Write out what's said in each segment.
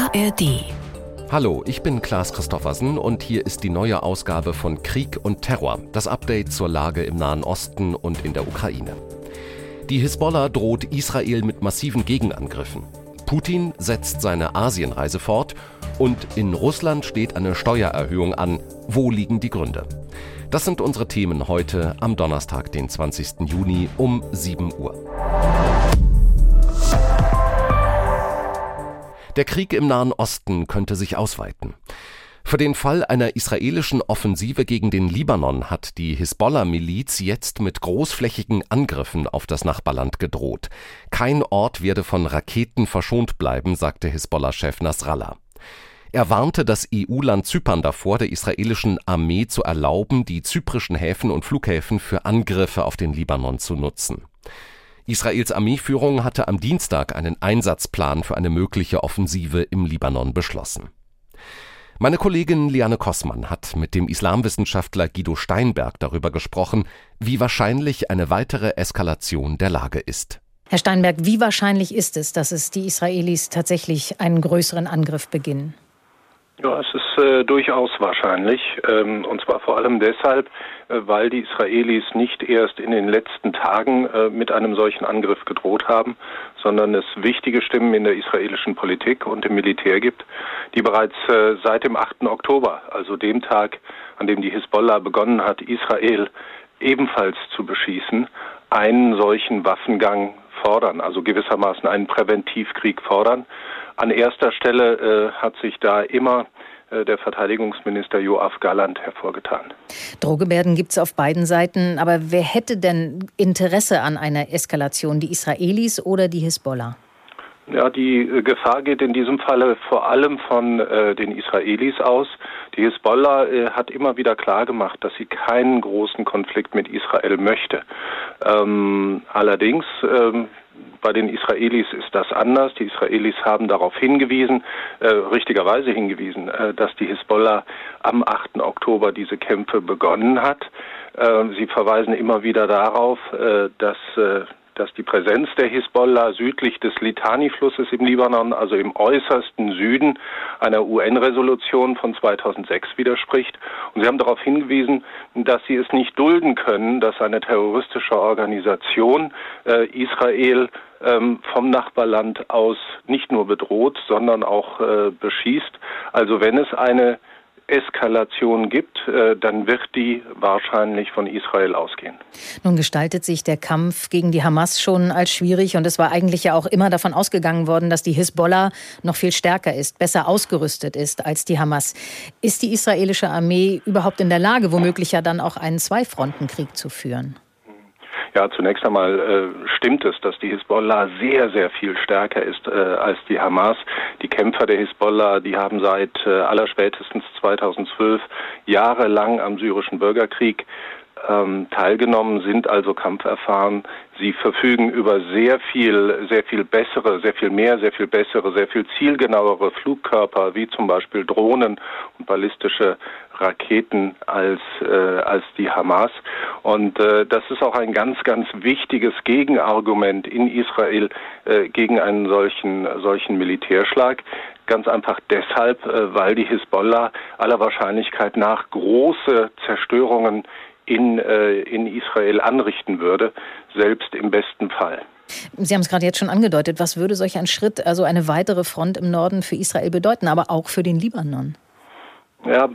ARD. Hallo, ich bin Klaas Christoffersen und hier ist die neue Ausgabe von Krieg und Terror, das Update zur Lage im Nahen Osten und in der Ukraine. Die Hisbollah droht Israel mit massiven Gegenangriffen. Putin setzt seine Asienreise fort und in Russland steht eine Steuererhöhung an. Wo liegen die Gründe? Das sind unsere Themen heute am Donnerstag, den 20. Juni um 7 Uhr. Der Krieg im Nahen Osten könnte sich ausweiten. Für den Fall einer israelischen Offensive gegen den Libanon hat die Hisbollah-Miliz jetzt mit großflächigen Angriffen auf das Nachbarland gedroht. Kein Ort werde von Raketen verschont bleiben, sagte Hisbollah-Chef Nasrallah. Er warnte das EU-Land Zypern davor, der israelischen Armee zu erlauben, die zyprischen Häfen und Flughäfen für Angriffe auf den Libanon zu nutzen. Israels Armeeführung hatte am Dienstag einen Einsatzplan für eine mögliche Offensive im Libanon beschlossen. Meine Kollegin Liane Kossmann hat mit dem Islamwissenschaftler Guido Steinberg darüber gesprochen, wie wahrscheinlich eine weitere Eskalation der Lage ist. Herr Steinberg, wie wahrscheinlich ist es, dass die Israelis tatsächlich einen größeren Angriff beginnen? Ja, es ist durchaus wahrscheinlich, und zwar vor allem deshalb, weil die Israelis nicht erst in den letzten Tagen mit einem solchen Angriff gedroht haben, sondern es wichtige Stimmen in der israelischen Politik und im Militär gibt, die bereits seit dem 8. Oktober, also dem Tag, an dem die Hisbollah begonnen hat, Israel ebenfalls zu beschießen, einen solchen Waffengang fordern, also gewissermaßen einen Präventivkrieg fordern. An erster Stelle hat sich da immer der Verteidigungsminister Yoav Gallant hervorgetan. Drohgebärden gibt es auf beiden Seiten, aber wer hätte denn Interesse an einer Eskalation, die Israelis oder die Hisbollah? Ja, die Gefahr geht in diesem Falle vor allem von den Israelis aus. Die Hisbollah hat immer wieder klargemacht, dass sie keinen großen Konflikt mit Israel möchte. Allerdings bei den Israelis ist das anders. Die Israelis haben darauf hingewiesen, richtigerweise hingewiesen, dass die Hisbollah am 8. Oktober diese Kämpfe begonnen hat. Sie verweisen immer wieder darauf, dass die Präsenz der Hisbollah südlich des Litani-Flusses im Libanon, also im äußersten Süden, einer UN-Resolution von 2006 widerspricht. Und sie haben darauf hingewiesen, dass sie es nicht dulden können, dass eine terroristische Organisation Israel vom Nachbarland aus nicht nur bedroht, sondern auch beschießt. Also wenn es eine Eskalation gibt, dann wird die wahrscheinlich von Israel ausgehen. Nun gestaltet sich der Kampf gegen die Hamas schon als schwierig und es war eigentlich ja auch immer davon ausgegangen worden, dass die Hisbollah noch viel stärker ist, besser ausgerüstet ist als die Hamas. Ist die israelische Armee überhaupt in der Lage, womöglich ja dann auch einen Zwei-Fronten-Krieg zu führen? Ja, zunächst einmal stimmt es, dass die Hisbollah sehr, sehr viel stärker ist als die Hamas. Die Kämpfer der Hisbollah, die haben seit allerspätestens 2012 jahrelang am syrischen Bürgerkrieg teilgenommen, sind also kampferfahren. Sie verfügen über sehr viel bessere, sehr viel zielgenauere Flugkörper, wie zum Beispiel Drohnen und ballistische Raketen als die Hamas. Und das ist auch ein ganz, ganz wichtiges Gegenargument in Israel gegen einen solchen Militärschlag. Ganz einfach deshalb, weil die Hisbollah aller Wahrscheinlichkeit nach große Zerstörungen in Israel anrichten würde, selbst im besten Fall. Sie haben es gerade jetzt schon angedeutet. Was würde solch ein Schritt, also eine weitere Front im Norden für Israel bedeuten, aber auch für den Libanon? Ja,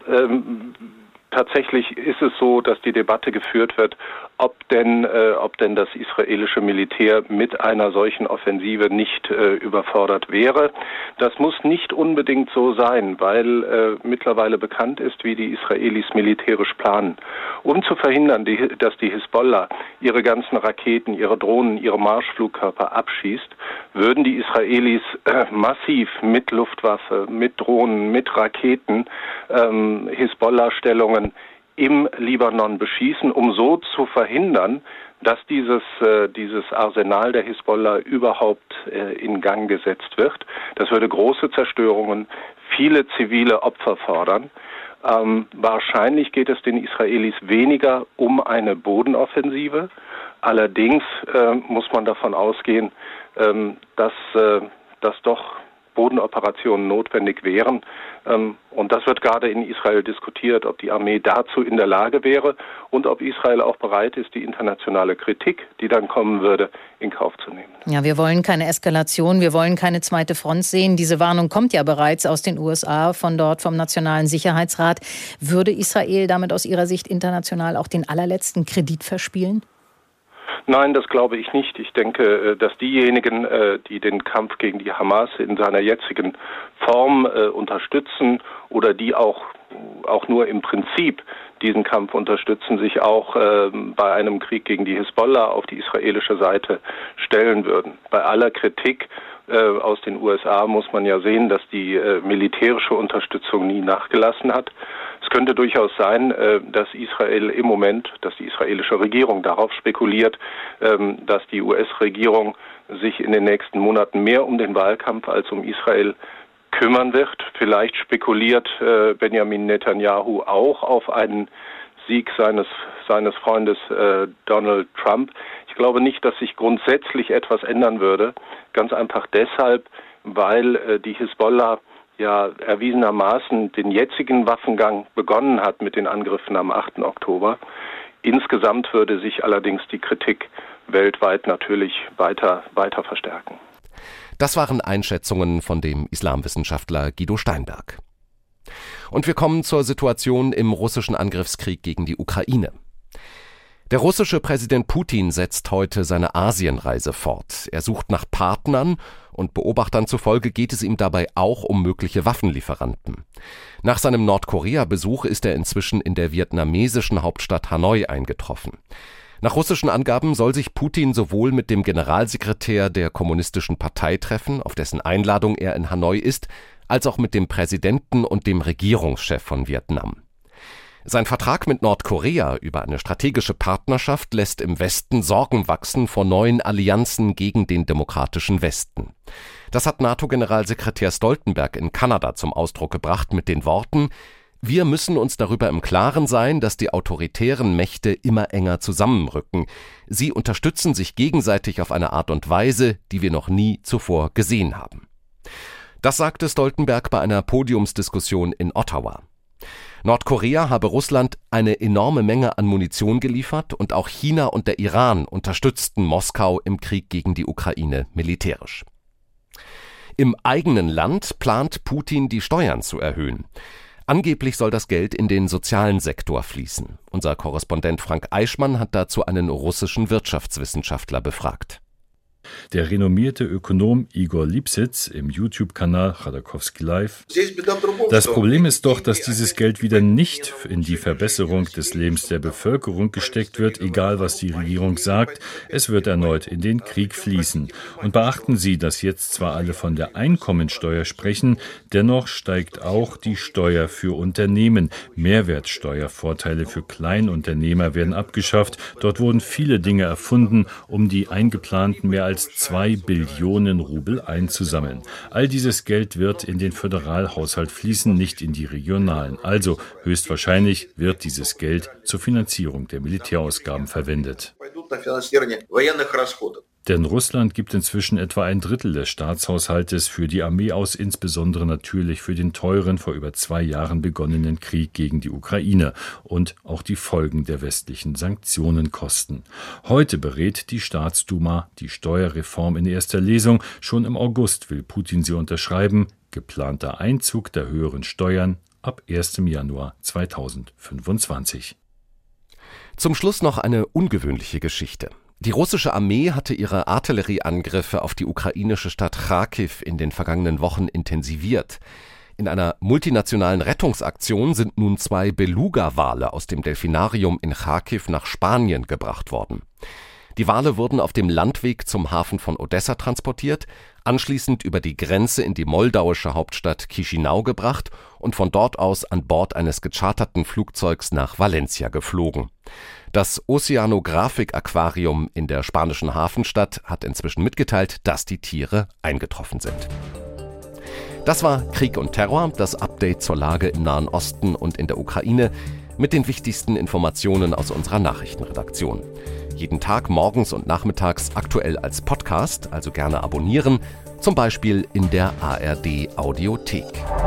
tatsächlich ist es so, dass die Debatte geführt wird, ob denn das israelische Militär mit einer solchen Offensive nicht überfordert wäre. Das muss nicht unbedingt so sein, weil mittlerweile bekannt ist, wie die Israelis militärisch planen. Um zu verhindern, dass die Hisbollah ihre ganzen Raketen, ihre Drohnen, ihre Marschflugkörper abschießt, würden die Israelis massiv mit Luftwaffe, mit Drohnen, mit Raketen Hisbollah-Stellungen im Libanon beschießen, um so zu verhindern, dass dieses Arsenal der Hisbollah überhaupt in Gang gesetzt wird. Das würde große Zerstörungen, viele zivile Opfer fordern. Wahrscheinlich geht es den Israelis weniger um eine Bodenoffensive. Allerdings muss man davon ausgehen, dass doch Bodenoperationen notwendig wären. Und das wird gerade in Israel diskutiert, ob die Armee dazu in der Lage wäre und ob Israel auch bereit ist, die internationale Kritik, die dann kommen würde, in Kauf zu nehmen. Ja, wir wollen keine Eskalation, wir wollen keine zweite Front sehen. Diese Warnung kommt ja bereits aus den USA, von dort vom Nationalen Sicherheitsrat. Würde Israel damit aus Ihrer Sicht international auch den allerletzten Kredit verspielen? Nein, das glaube ich nicht. Ich denke, dass diejenigen, die den Kampf gegen die Hamas in seiner jetzigen Form unterstützen oder die auch nur im Prinzip diesen Kampf unterstützen, sich auch bei einem Krieg gegen die Hisbollah auf die israelische Seite stellen würden. Bei aller Kritik aus den USA muss man ja sehen, dass die militärische Unterstützung nie nachgelassen hat. Es könnte durchaus sein, dass Israel im Moment, dass die israelische Regierung darauf spekuliert, dass die US-Regierung sich in den nächsten Monaten mehr um den Wahlkampf als um Israel kümmern wird. Vielleicht spekuliert Benjamin Netanyahu auch auf einen Sieg seines Freundes Donald Trump. Ich glaube nicht, dass sich grundsätzlich etwas ändern würde. Ganz einfach deshalb, weil die Hisbollah ja erwiesenermaßen den jetzigen Waffengang begonnen hat mit den Angriffen am 8. Oktober. Insgesamt würde sich allerdings die Kritik weltweit natürlich weiter verstärken. Das waren Einschätzungen von dem Islamwissenschaftler Guido Steinberg. Und wir kommen zur Situation im russischen Angriffskrieg gegen die Ukraine. Der russische Präsident Putin setzt heute seine Asienreise fort. Er sucht nach Partnern und Beobachtern zufolge geht es ihm dabei auch um mögliche Waffenlieferanten. Nach seinem Nordkorea-Besuch ist er inzwischen in der vietnamesischen Hauptstadt Hanoi eingetroffen. Nach russischen Angaben soll sich Putin sowohl mit dem Generalsekretär der Kommunistischen Partei treffen, auf dessen Einladung er in Hanoi ist, als auch mit dem Präsidenten und dem Regierungschef von Vietnam. Sein Vertrag mit Nordkorea über eine strategische Partnerschaft lässt im Westen Sorgen wachsen vor neuen Allianzen gegen den demokratischen Westen. Das hat NATO-Generalsekretär Stoltenberg in Kanada zum Ausdruck gebracht mit den Worten: Wir müssen uns darüber im Klaren sein, dass die autoritären Mächte immer enger zusammenrücken. Sie unterstützen sich gegenseitig auf eine Art und Weise, die wir noch nie zuvor gesehen haben. Das sagte Stoltenberg bei einer Podiumsdiskussion in Ottawa. Nordkorea habe Russland eine enorme Menge an Munition geliefert und auch China und der Iran unterstützten Moskau im Krieg gegen die Ukraine militärisch. Im eigenen Land plant Putin, die Steuern zu erhöhen. Angeblich soll das Geld in den sozialen Sektor fließen. Unser Korrespondent Frank Eichmann hat dazu einen russischen Wirtschaftswissenschaftler befragt. Der renommierte Ökonom Igor Lipsitz im YouTube-Kanal Chodorkowski Live. Das Problem ist doch, dass dieses Geld wieder nicht in die Verbesserung des Lebens der Bevölkerung gesteckt wird, egal was die Regierung sagt. Es wird erneut in den Krieg fließen. Und beachten Sie, dass jetzt zwar alle von der Einkommensteuer sprechen, dennoch steigt auch die Steuer für Unternehmen. Mehrwertsteuervorteile für Kleinunternehmer werden abgeschafft. Dort wurden viele Dinge erfunden, um die eingeplanten mehr als 2 Billionen Rubel einzusammeln. All dieses Geld wird in den Föderalhaushalt fließen, nicht in die regionalen. Also höchstwahrscheinlich wird dieses Geld zur Finanzierung der Militärausgaben verwendet. Denn Russland gibt inzwischen etwa 1/3 des Staatshaushaltes für die Armee aus, insbesondere natürlich für den teuren, vor über 2 Jahren begonnenen Krieg gegen die Ukraine und auch die Folgen der westlichen Sanktionen kosten. Heute berät die Staatsduma die Steuerreform in erster Lesung. Schon im August will Putin sie unterschreiben. Geplanter Einzug der höheren Steuern ab 1. Januar 2025. Zum Schluss noch eine ungewöhnliche Geschichte. Die russische Armee hatte ihre Artillerieangriffe auf die ukrainische Stadt Charkiw in den vergangenen Wochen intensiviert. In einer multinationalen Rettungsaktion sind nun 2 Beluga-Wale aus dem Delfinarium in Charkiw nach Spanien gebracht worden. Die Wale wurden auf dem Landweg zum Hafen von Odessa transportiert, anschließend über die Grenze in die moldauische Hauptstadt Chișinău gebracht und von dort aus an Bord eines gecharterten Flugzeugs nach Valencia geflogen. Das Oceanographic-Aquarium in der spanischen Hafenstadt hat inzwischen mitgeteilt, dass die Tiere eingetroffen sind. Das war Krieg und Terror, das Update zur Lage im Nahen Osten und in der Ukraine mit den wichtigsten Informationen aus unserer Nachrichtenredaktion. Jeden Tag morgens und nachmittags aktuell als Podcast, also gerne abonnieren, zum Beispiel in der ARD Audiothek.